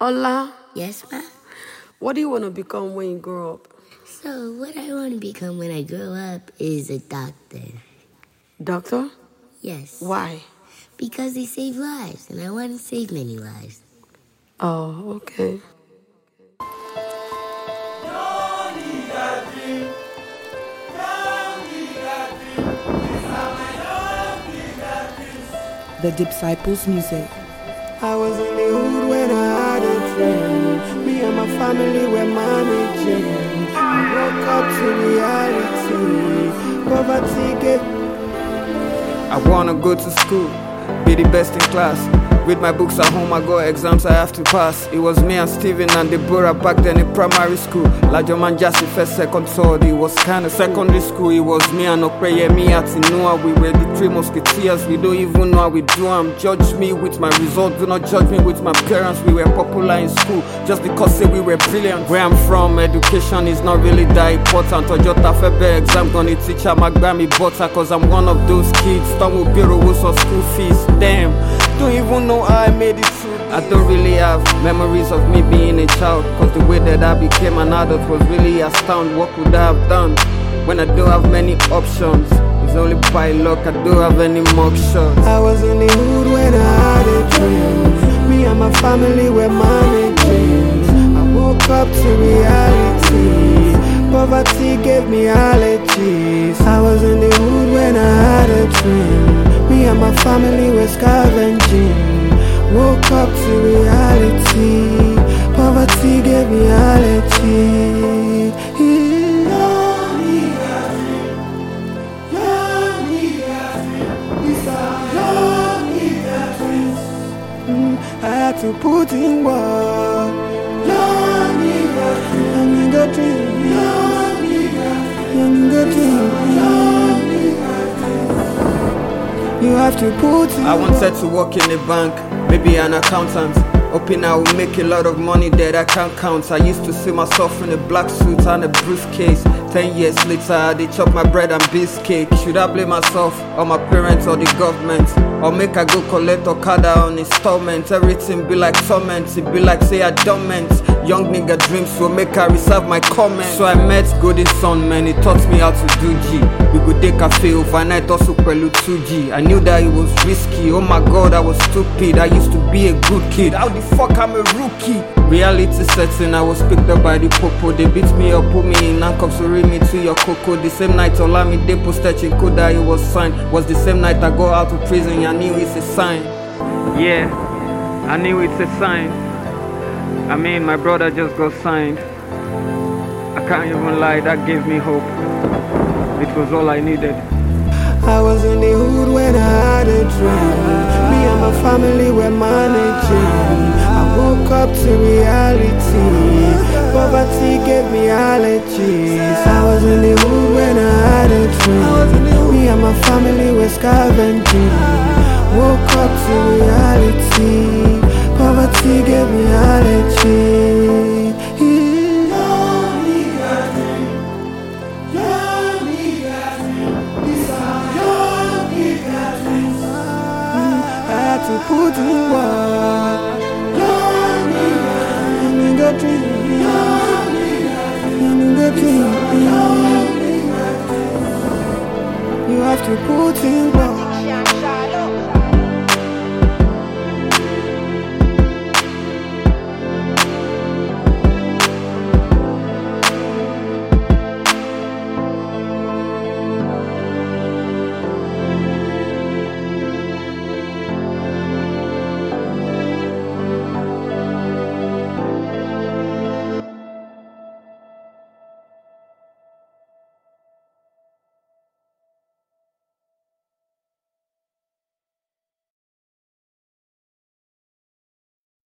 Ola, Yes, ma? what do you want to become when you grow up? So, what I want to become when I grow up is a doctor. Doctor? Yes. Why? Because they save lives, and I want to save many lives. Oh, okay. The Disciples Music. I was in the hood when I had a dream. Me and my family were managing. I woke up to reality. Poverty gave. I wanna go to school, be the best in class. Read my books at home, I got exams I have to pass. It was me and Steven and Deborah back then in primary school. Lajoman Jassy first, second, third, it was kinda secondary school. It was me and Okreyemi Atinua. We were the three musketeers, we don't even know how we do them. Judge me with my results, do not judge me with my parents. We were popular in school, just because say we were brilliant. Where I'm from, education is not really that important. Ojota Febe exam gonna teach her Magbami butter. Cause I'm one of those kids, Tongu Biro for school fees. Damn, don't even know how I made it through. I don't really have memories of me being a child, cause the way that I became an adult was really astounding. What could I have done when I don't have many options? It's only by luck I don't have any mug shots. I was in the hood when I had a dream. Me and my family were managing. I woke up to reality. Poverty gave me allergies. I was in the hood when I had a dream. Me and my family were scavenging. Woke up to reality. Poverty gave me allergy. I had to put in work. You have to put in I wanted to work in a bank, maybe an accountant. Hoping I would make a lot of money that I can't count. I used to see myself in a black suit and a briefcase. 10 years later, they chop my bread and biscuit. Should I blame myself, or my parents, or the government? Or make I go collect Okada on installment? Everything be like torment, it be like say I don't meant. Young nigga dreams will make I reserve my comments. So I met Golden Son, man, he taught me how to do G. We go take cafe overnight, also prelude 2G. I knew that it was risky, oh my god, I was stupid. I used to be a good kid, how the fuck I'm a rookie? Reality setting, I was picked up by the popo. They beat me up, put me in handcuffs, so read me to your cocoa. The same night Olamide posted in code that it was signed. Was the same night I got out of prison, I knew it's a sign. Yeah, I knew it's a sign. I mean, my brother just got signed. I can't even lie, that gave me hope. It was all I needed. I was in the hood when I had a dream. Me and my family were managing. I woke up to reality. Poverty gave me allergies. I was in the hood when I had a dream. Me and my family were scavenging. Woke up to reality. Poverty gave me allergy. I had to put in work. You have to put in work.